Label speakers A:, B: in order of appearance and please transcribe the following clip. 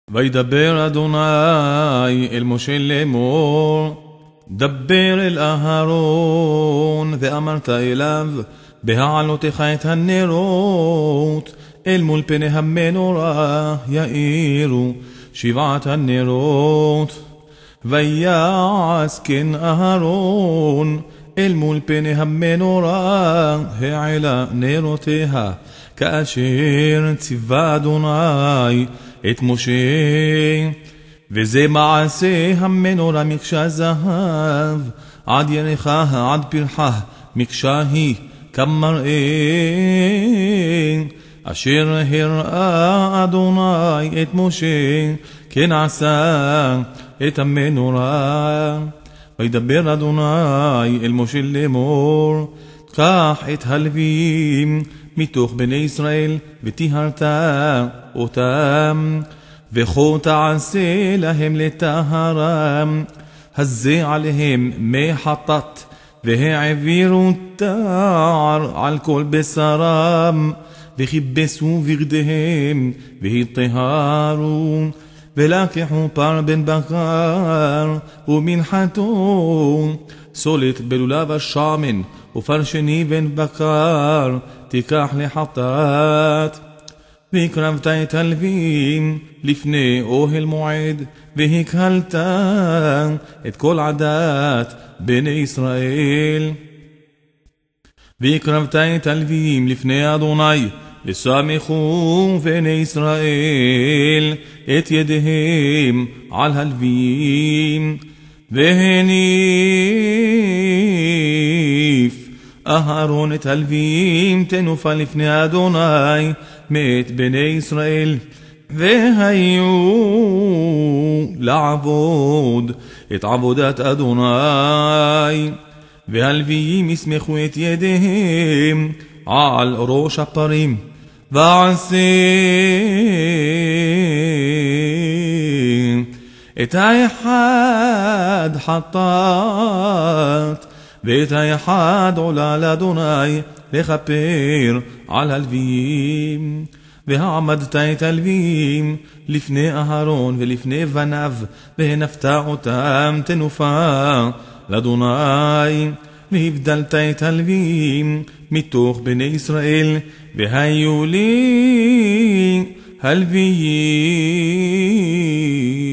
A: וידבר אדוני אל משה לאמור, דבר אל אהרון, ואמרת אליו, בהעלותך את הנרות, אל מול פני המנורה יאירו 7 הנרות. ויעש כן אהרון אל מול פני המנורה, העלה נרותיה, כאשר ציווה אדוני את משה. וזה מעשה המנורה מקשה זהב, עד ירחה עד פרחה, מקשה היא כמראה, אשר הראה אדוני את משה, כן עשה את המנורה. וידבר אדוני אל משה לאמור, קח את הלוויים מתוך בני ישראל, וטיהרת אותם, וכה תעשה להם לטהרם, הזה עליהם מי חטאת, והעבירו תער על כל בשרם, וכיבסו בגדיהם, והטהרו. ולקחו פר בן בקר ומנחתו, סולת בלולב השמן, ופר שני בן בקר תיקח לחטאת. והקרבת את הלווים לפני אוהל מועד, והקהלת את כל עדת בני ישראל. והקרבת את הלווים לפני אדוני, וסמכו בני ישראל את ידיהם על הלווים. והניף אהרון את הלווים תנופה לפני אדוני מאת בני ישראל, והיו לעבוד את עבודת אדוני. והלוויים יסמכו את ידיהם על ראש הפרים, ועשה את האחד חטאת, ואת האחד עולה לאדוני לכפר על הלוויים. והעמדת את הלוויים לפני אהרון ולפני בניו, והנפת אותם תנופה לאדוני. והבדלת את הלוויים מתוך בני ישראל, והיו לי הלוויים.